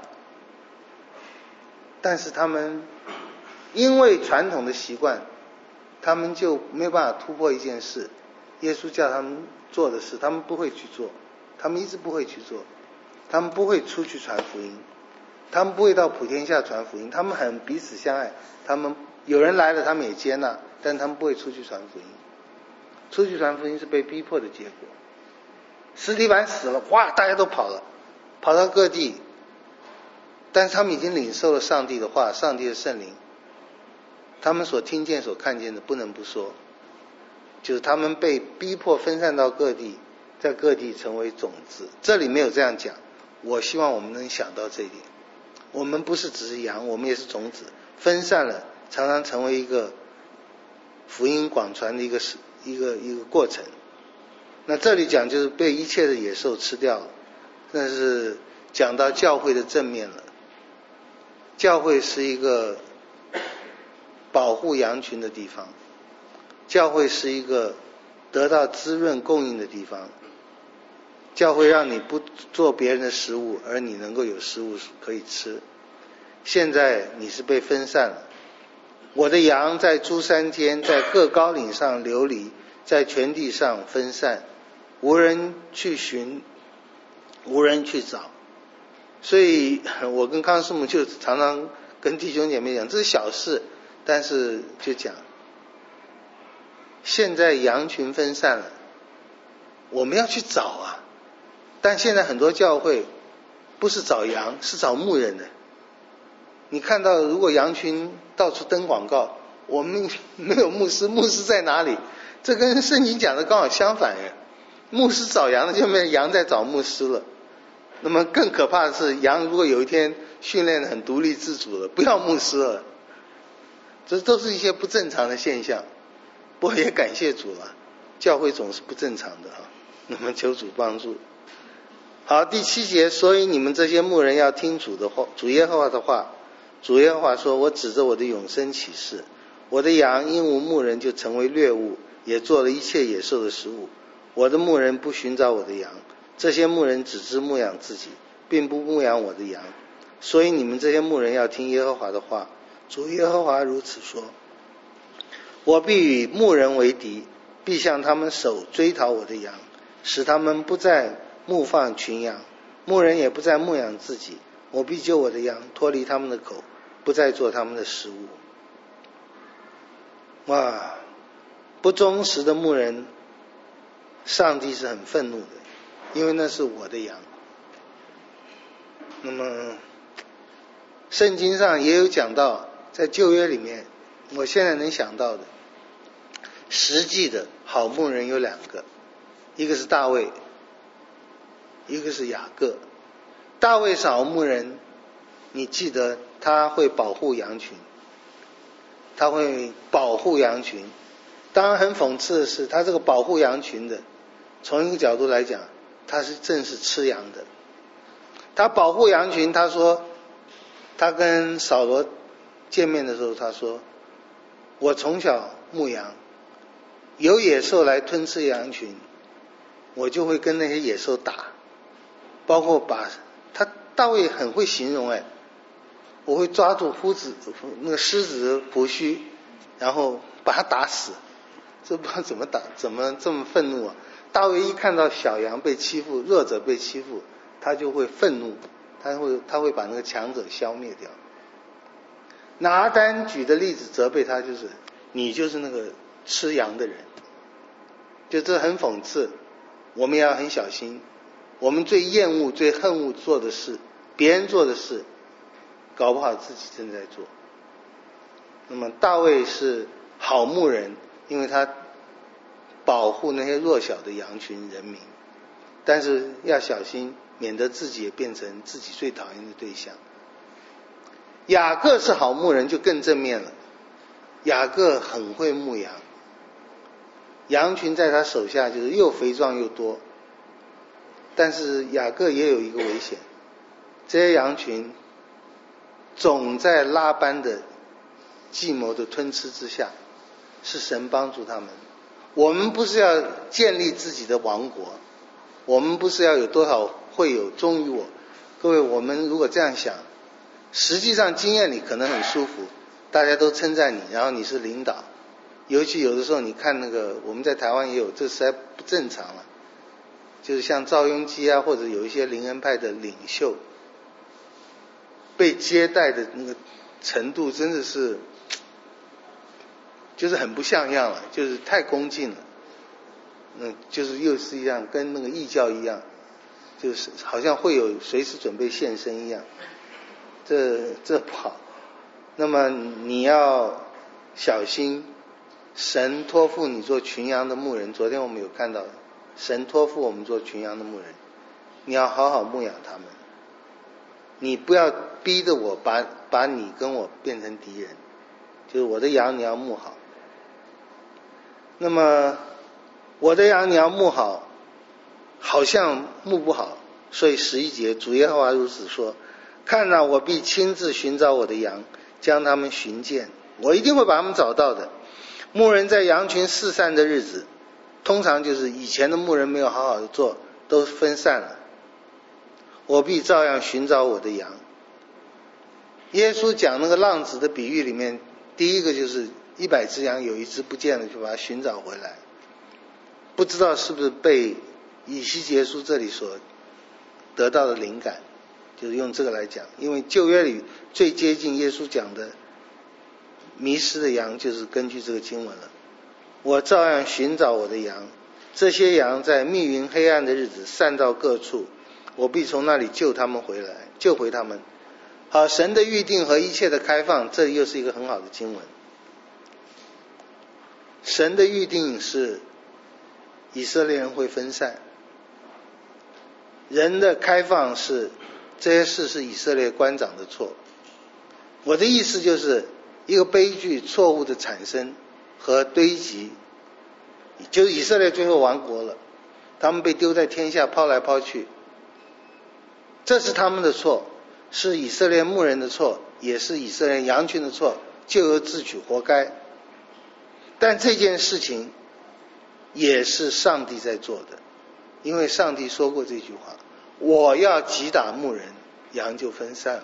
[SPEAKER 1] 但是他们因为传统的习惯，他们就没有办法突破一件事，耶稣叫他们做的事他们不会去做， 他们一直不会去做，他们不会出去传福音，他们不会到普天下传福音，他们很彼此相爱，他们有人来了他们也接纳，但他们不会出去传福音。出去传福音是被逼迫的结果。司提反死了，哇，大家都跑了，跑到各地，但是他们已经领受了上帝的话，上帝的圣灵，他们所听见所看见的不能不说，就是他们被逼迫分散到各地，在各地成为种子。这里没有这样讲，我希望我们能想到这一点，我们不是只是羊，我们也是种子，分散了常常成为一个福音广传的一个过程。那这里讲就是被一切的野兽吃掉了，那是讲到教会的正面了。教会是一个保护羊群的地方，教会是一个得到滋润供应的地方，教会让你不做别人的食物，而你能够有食物可以吃。现在你是被分散了，我的羊在诸山间，在各高岭上流离，在全地上分散，无人去寻，无人去找。所以我跟康师母就常常跟弟兄姐妹讲，这是小事，但是就讲现在羊群分散了，我们要去找啊。但现在很多教会不是找羊，是找牧人的。你看到如果羊群到处登广告，我们没有牧师，牧师在哪里？这跟圣经讲的刚好相反耶。牧师找羊的，就没有羊在找牧师了。那么更可怕的是，羊如果有一天训练得很独立自主了，不要牧师了，这都是一些不正常的现象。不过也感谢主了，教会总是不正常的哈。那么求主帮助。好，第7节，所以你们这些牧人要听主的话，主耶和华的话。主耶和华说，我指着我的永生起誓，我的羊因无牧人就成为掠物，也做了一切野兽的食物。我的牧人不寻找我的羊，这些牧人只知牧养自己，并不牧养我的羊。所以你们这些牧人要听耶和华的话。主耶和华如此说，我必与牧人为敌，必向他们手追讨我的羊，使他们不再牧放群羊，牧人也不再牧养自己。我必救我的羊脱离他们的口，不再做他们的食物。哇，不忠实的牧人，上帝是很愤怒的，因为那是我的羊。那么圣经上也有讲到，在旧约里面，我现在能想到的实际的好牧人有2个，一个是大卫，一个是雅各。大卫是好牧人，你记得他会保护羊群，他会保护羊群。当然很讽刺的是，他这个保护羊群的，从一个角度来讲，他是正是吃羊的。他保护羊群，他说，他跟扫罗见面的时候，他说，我从小牧羊，有野兽来吞吃羊群，我就会跟那些野兽打，包括大卫很会形容我会抓住那个狮子的胡须，然后把他打死。这不知道怎么打，怎么这么愤怒啊？大卫一看到小羊被欺负，弱者被欺负，他就会愤怒，他会把那个强者消灭掉。拿单举的例子责备他，就是你就是那个吃羊的人，就这很讽刺。我们也要很小心，我们最厌恶最恨恶做的事，别人做的事，搞不好自己正在做。那么大卫是好牧人，因为他保护那些弱小的羊群人民，但是要小心，免得自己也变成自己最讨厌的对象。雅各是好牧人，就更正面了。雅各很会牧羊，羊群在他手下就是又肥壮又多。但是雅各也有一个危险，这些羊群总在拉班的计谋的吞吃之下，是神帮助他们。我们不是要建立自己的王国，我们不是要有多少会友忠于我。各位，我们如果这样想，实际上经验里可能很舒服，大家都称赞你，然后你是领导。尤其有的时候你看那个，我们在台湾也有，这实在不正常了。 就是像赵雍基啊，或者有一些灵恩派的领袖，被接待的那个程度真的是，就是很不像样了，就是太恭敬了。就是又是一样，跟那个异教一样，就是好像会有随时准备现身一样，这不好。那么你要小心，神托付你做群羊的牧人，昨天我们有看到，神托付我们做群羊的牧人，你要好好牧养他们，你不要逼着我把你跟我变成敌人，就是我的羊你要牧好。那么我的羊你要牧好，好像牧不好，所以11节主耶和华如此说，看哪，我必亲自寻找我的羊，将他们寻见，我一定会把他们找到的。牧人在羊群四散的日子，通常就是以前的牧人没有好好的做，都分散了，我必照样寻找我的羊。耶稣讲那个浪子的比喻里面，第一个就是100只羊有一只不见了，就把它寻找回来。不知道是不是被以西结书这里所得到的灵感，就是用这个来讲，因为旧约里最接近耶稣讲的迷失的羊就是根据这个经文了。我照样寻找我的羊，这些羊在密云黑暗的日子散到各处，我必从那里救他们回来，救回他们。好，神的预定和一切的开放，这又是一个很好的经文。神的预定是以色列人会分散，人的开放是这些事是以色列官长的错。我的意思就是一个悲剧错误的产生和堆积，就是以色列最后亡国了，他们被丢在天下抛来抛去，这是他们的错，是以色列牧人的错，也是以色列羊群的错，咎由自取，活该。但这件事情也是上帝在做的，因为上帝说过这句话，我要击打牧人，羊就分散了。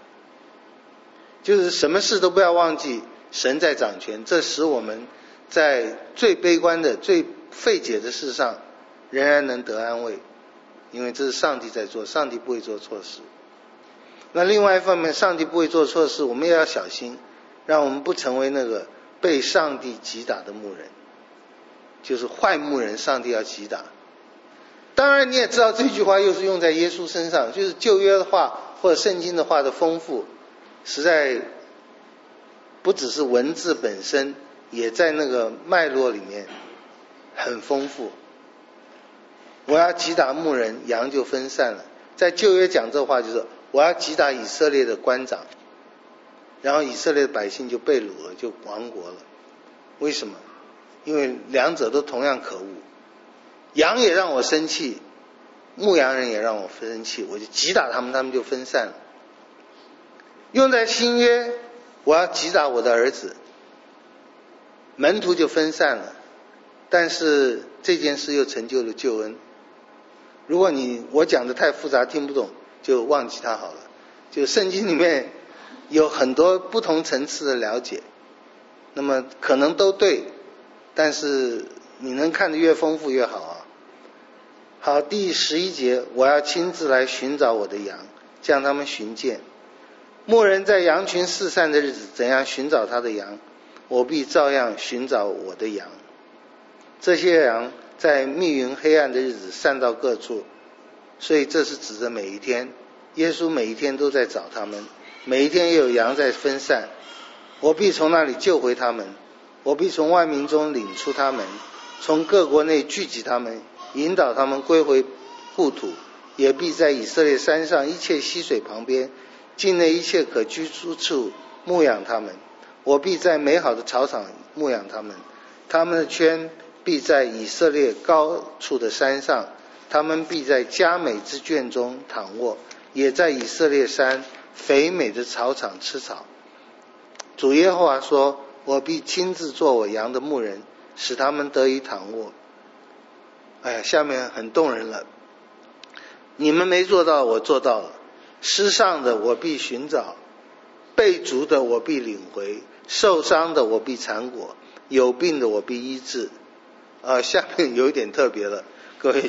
[SPEAKER 1] 就是什么事都不要忘记神在掌权，这使我们在最悲观的最费解的事上仍然能得安慰，因为这是上帝在做，上帝不会做错事。那另外一方面，上帝不会做错事，我们也要小心，让我们不成为那个被上帝击打的牧人，就是坏牧人，上帝要击打。当然你也知道这句话又是用在耶稣身上，就是旧约的话或者圣经的话的丰富实在不只是文字本身，也在那个脉络里面很丰富。我要击打牧人，羊就分散了。在旧约讲这话就是我要击打以色列的官长，然后以色列的百姓就被掳了，就亡国了。为什么？因为两者都同样可恶，羊也让我生气，牧羊人也让我生气，我就击打他们，他们就分散了。用在新约，我要击打我的儿子，门徒就分散了，但是这件事又成就了救恩。如果我讲的太复杂听不懂，就忘记它好了。就圣经里面有很多不同层次的了解，那么可能都对，但是你能看得越丰富越好啊。好，第11节，我要亲自来寻找我的羊，将他们寻见。牧人在羊群四散的日子怎样寻找他的羊，我必照样寻找我的羊。这些羊在密云黑暗的日子散到各处，所以这是指着每一天，耶稣每一天都在找他们，每一天也有羊在分散，我必从那里救回他们，我必从万民中领出他们，从各国内聚集他们，引导他们归回故土，也必在以色列山上一切溪水旁边，境内一切可居住处牧养他们，我必在美好的草场牧养他们，他们的圈必在以色列高处的山上，他们必在佳美之圈中躺卧，也在以色列山肥美的草场吃草。主耶和华说，我必亲自做我羊的牧人，使他们得以躺卧。哎呀，下面很动人了，你们没做到，我做到了。失丧的我必寻找，被逐的我必领回，受伤的我必缠裹，有病的我必医治。下面有一点特别了，各位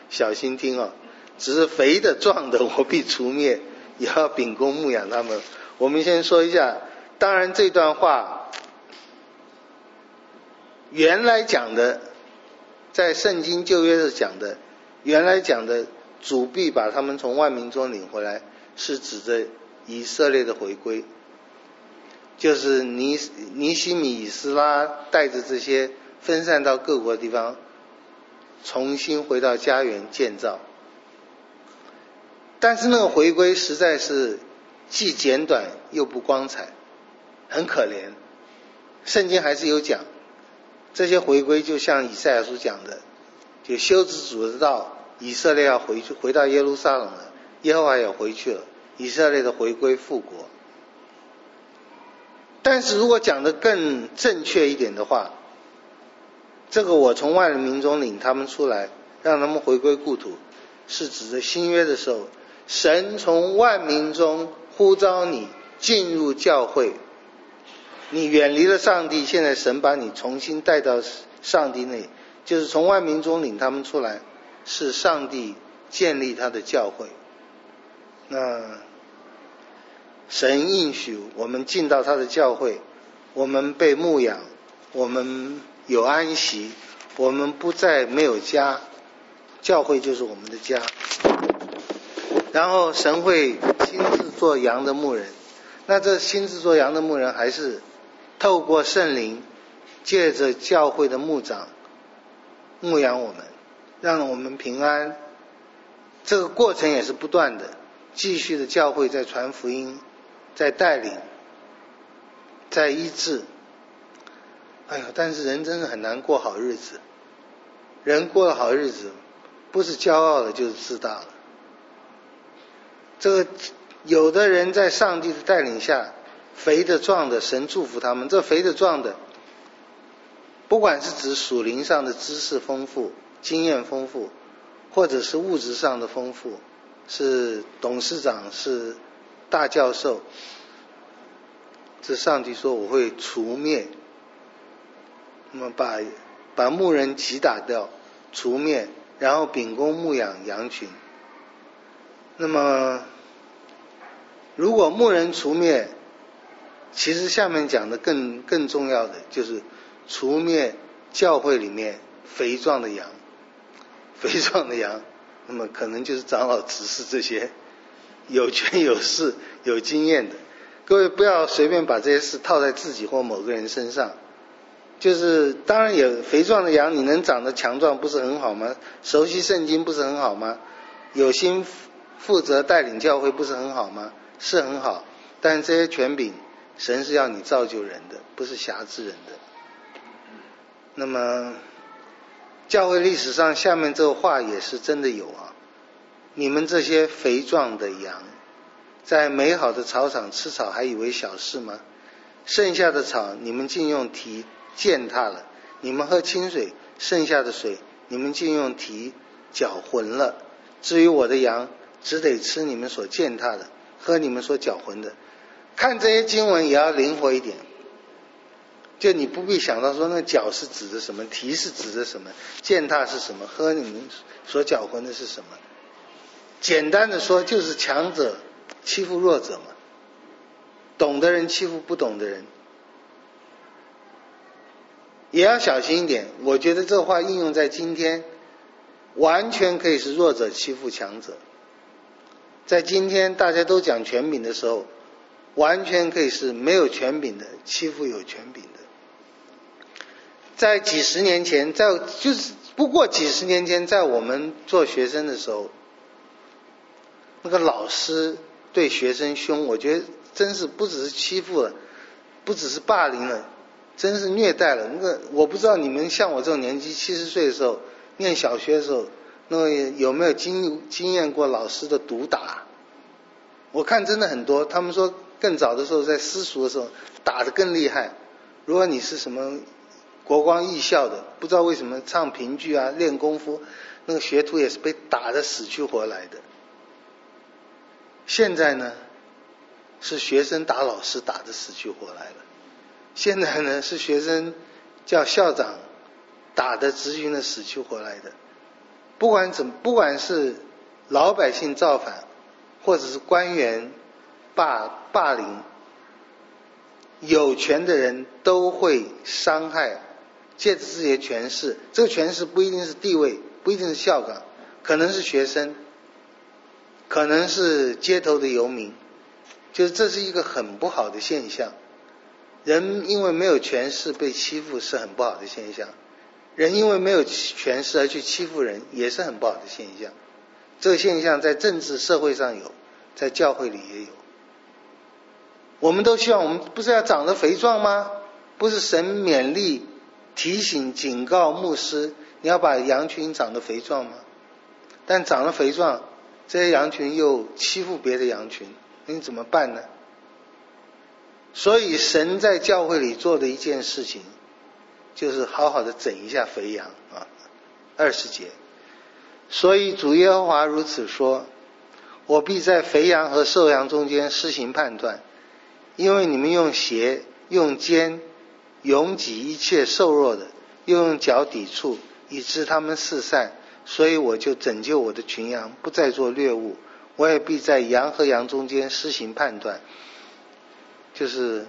[SPEAKER 1] 小心听哦，只是肥的壮的我必除灭，也要秉公牧养他们。我们先说一下，当然这段话原来讲的，在圣经旧约的讲的，原来讲的主必把他们从万民中领回来，是指着以色列的回归，就是尼希米、以斯拉带着这些分散到各国的地方，重新回到家园建造。但是那个回归实在是既简短又不光彩，很可怜。圣经还是有讲，这些回归就像以赛亚书讲的，就修直主的道，以色列要回到耶路撒冷了，耶和华也回去了，以色列的回归复国。但是如果讲得更正确一点的话，这个我从万人民中领他们出来，让他们回归故土，是指着新约的时候，神从万民中呼召你进入教会，你远离了上帝，现在神把你重新带到上帝内，就是从万民中领他们出来，是上帝建立他的教会。那神应许我们进到他的教会，我们被牧养，我们有安息，我们不再没有家，教会就是我们的家。然后神会亲自做羊的牧人，那这亲自做羊的牧人还是透过圣灵，借着教会的牧长牧养我们，让我们平安。这个过程也是不断的，继续的教会在传福音，在带领，在医治。哎呀，但是人真的很难过好日子。人过了好日子，不是骄傲了就是自大了。这个有的人在上帝的带领下，肥的壮的，神祝福他们。这肥的壮的，不管是指属灵上的知识丰富、经验丰富，或者是物质上的丰富，是董事长，是大教授，这上帝说我会除灭，那么把牧人击打掉，除灭，然后秉公牧养羊群。那么如果牧人除灭，其实下面讲的更重要的就是除灭教会里面肥壮的羊。肥壮的羊，那么可能就是长老执事这些有权有势有经验的。各位不要随便把这些事套在自己或某个人身上，就是当然有肥壮的羊，你能长得强壮不是很好吗？熟悉圣经不是很好吗？有心负责带领教会不是很好吗？是很好，但这些权柄神是要你造就人的，不是辖制人的。那么教会历史上下面这个话也是真的有啊，你们这些肥壮的羊，在美好的草场吃草还以为小事吗？剩下的草你们竟用蹄践踏了，你们喝清水，剩下的水你们竟用蹄搅浑了。至于我的羊，只得吃你们所践踏的，喝你们所搅浑的。看这些经文也要灵活一点，就你不必想到说那搅是指的什么，蹄是指的什么，践踏是什么，喝你们所搅浑的是什么。简单的说就是强者欺负弱者嘛，懂的人欺负不懂的人。也要小心一点，我觉得这话应用在今天完全可以是弱者欺负强者。在今天大家都讲权柄的时候，完全可以是没有权柄的欺负有权柄的。在几十年前，不过几十年前，在我们做学生的时候，那个老师对学生凶，我觉得真是不只是欺负了，不只是霸凌了，真是虐待了。那个我不知道你们像我这种年纪70岁的时候，念小学的时候，那个有没有经验过老师的毒打？我看真的很多，他们说更早的时候在私塾的时候打得更厉害。如果你是什么国光艺校的，不知道为什么唱评剧啊练功夫，那个学徒也是被打得死去活来的。现在呢是学生打老师打得死去活来了，现在呢是学生叫校长打得咨询的死去活来的。 不管是老百姓造反，或者是官员霸凌，有权的人都会伤害，借着自己的权势，这个权势不一定是地位，不一定是校岗，可能是学生，可能是街头的游民，就是这是一个很不好的现象。人因为没有权势被欺负是很不好的现象，人因为没有权势而去欺负人也是很不好的现象。这个现象在政治社会上有，在教会里也有。我们都希望，我们不是要长得肥壮吗？不是神勉励提醒警告牧师，你要把羊群长得肥壮吗？但长得肥壮，这些羊群又欺负别的羊群，你怎么办呢？所以神在教会里做的一件事情，就是好好的整一下肥羊啊。20节，所以主耶和华如此说，我必在肥羊和瘦羊中间施行判断，因为你们用鞋用肩拥挤一切瘦弱的，又用脚抵触，以致他们四散，所以我就拯救我的群羊，不再做掠物。我也必在羊和羊中间施行判断。就是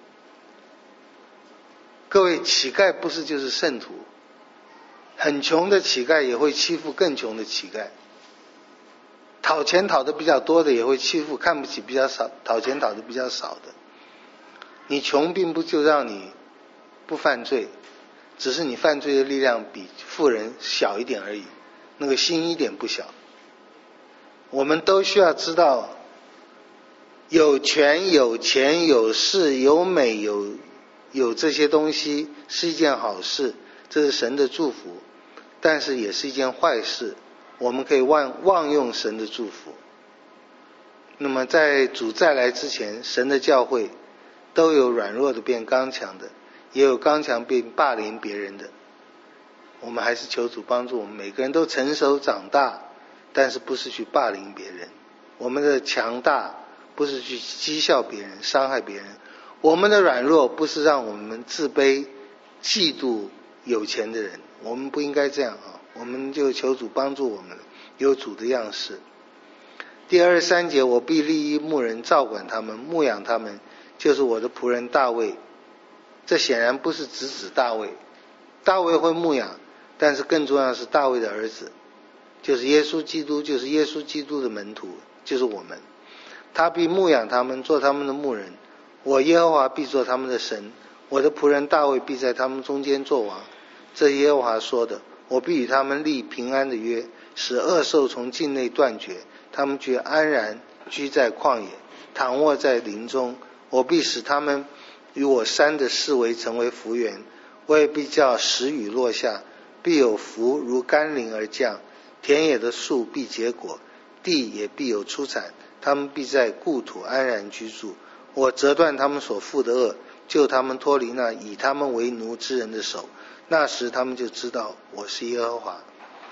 [SPEAKER 1] 各位，乞丐不是就是圣徒，很穷的乞丐也会欺负更穷的乞丐，讨钱讨的比较多的也会欺负看不起比较少讨钱讨的比较少的。你穷并不就让你不犯罪，只是你犯罪的力量比富人小一点而已，那个心一点不小。我们都需要知道，有权有钱有势有美有这些东西是一件好事，这是神的祝福，但是也是一件坏事，我们可以妄用神的祝福。那么在主再来之前，神的教会都有软弱的变刚强的，也有刚强变霸凌别人的。我们还是求主帮助我们每个人都成熟长大，但是不是去霸凌别人。我们的强大不是去讥笑别人伤害别人，我们的软弱不是让我们自卑嫉妒有钱的人，我们不应该这样啊！我们就求主帮助我们有主的样式。第23节，我必立一牧人照管他们牧养他们，就是我的仆人大卫。这显然不是直指大卫，大卫会牧养，但是更重要的是大卫的儿子，就是耶稣基督，就是耶稣基督的门徒，就是我们。他必牧养他们，做他们的牧人。我耶和华必做他们的神，我的仆人大卫必在他们中间作王。这耶和华说的，我必与他们立平安的约，使恶兽从境内断绝，他们却安然居在旷野，躺卧在林中。我必使他们与我山的四围成为福源，我也必叫时雨落下，必有福如甘霖而降，田野的树必结果，地也必有出产，他们必在故土安然居住。我折断他们所负的恶，救他们脱离那以他们为奴之人的手，那时他们就知道我是耶和华。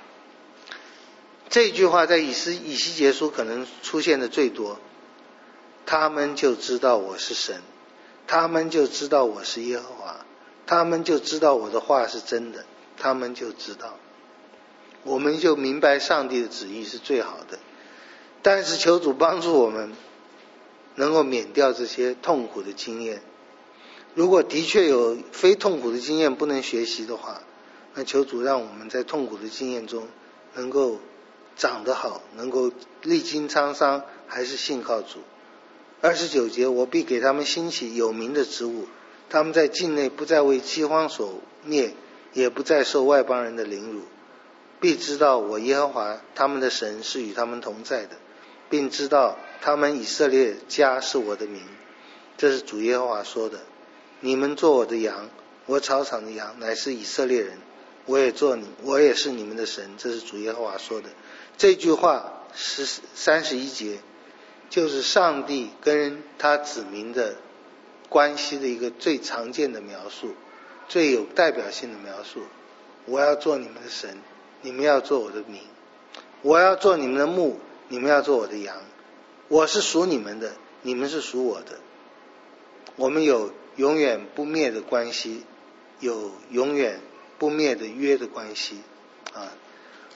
[SPEAKER 1] 这句话在以西结书可能出现的最多，他们就知道我是神，他们就知道我是耶和华，他们就知道我的话是真的，他们就知道，我们就明白上帝的旨意是最好的。但是求主帮助我们能够免掉这些痛苦的经验。如果的确有非痛苦的经验不能学习的话，那求主让我们在痛苦的经验中能够长得好，能够历经沧桑，还是信靠主。29节，我必给他们兴起有名的职务，他们在境内不再为饥荒所灭，也不再受外邦人的凌辱，必知道我耶和华他们的神是与他们同在的，并知道他们以色列家是我的名。这是主耶和华说的，你们做我的羊，我草场的羊乃是以色列人，我也是你们的神。这是主耶和华说的。这句话是31节，就是上帝跟他子民的关系的一个最常见的描述，最有代表性的描述。我要做你们的神，你们要做我的民，我要做你们的牧，你们要做我的羊，我是属你们的，你们是属我的。我们有永远不灭的关系，有永远不灭的约的关系啊。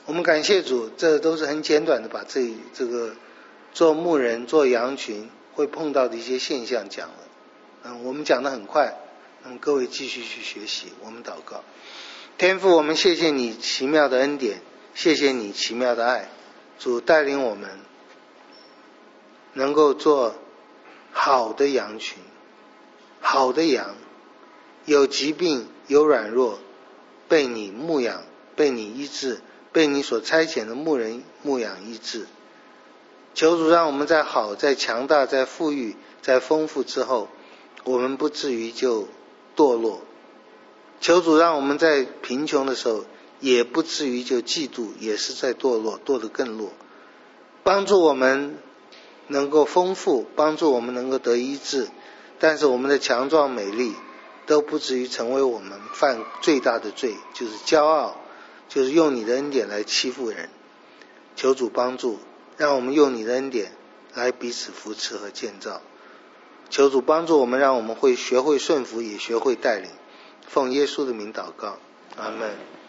[SPEAKER 1] 我们感谢主，这都是很简短的把这个做牧人做羊群会碰到的一些现象讲了。我们讲得很快，那么各位继续去学习。我们祷告。天父，我们谢谢你奇妙的恩典，谢谢你奇妙的爱。主带领我们能够做好的羊群，好的羊，有疾病有软弱，被你牧养，被你医治，被你所差遣的牧人牧养医治。求主让我们在好，在强大，在富裕，在丰富之后，我们不至于就堕落。求主让我们在贫穷的时候也不至于就嫉妒，也是在堕落，堕得更落。帮助我们能够丰富，帮助我们能够得医治，但是我们的强壮美丽都不至于成为我们犯最大的罪，就是骄傲，就是用你的恩典来欺负人。求主帮助，让我们用你的恩典来彼此扶持和建造。求主帮助我们，让我们会学会顺服，也学会带领。奉耶稣的名祷告，阿们。